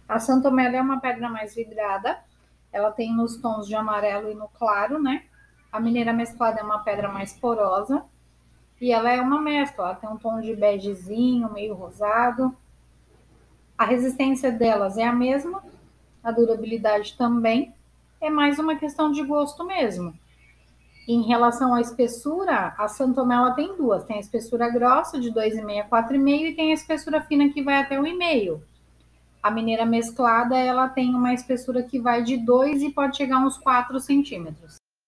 A Santomela é uma pedra mais vidrada, ela tem nos tons de amarelo e no claro, né? A mineira mesclada é uma pedra mais porosa e ela é uma mescla, ela tem um tom de begezinho, meio rosado. A resistência delas é a mesma, a durabilidade também, é mais uma questão de gosto mesmo. Em relação à espessura, a Santomela tem duas, tem a espessura grossa de 2,5 a 4,5 e tem a espessura fina que vai até 1,5. A mineira mesclada, ela tem uma espessura que vai de 2 e pode chegar a uns 4 centímetros.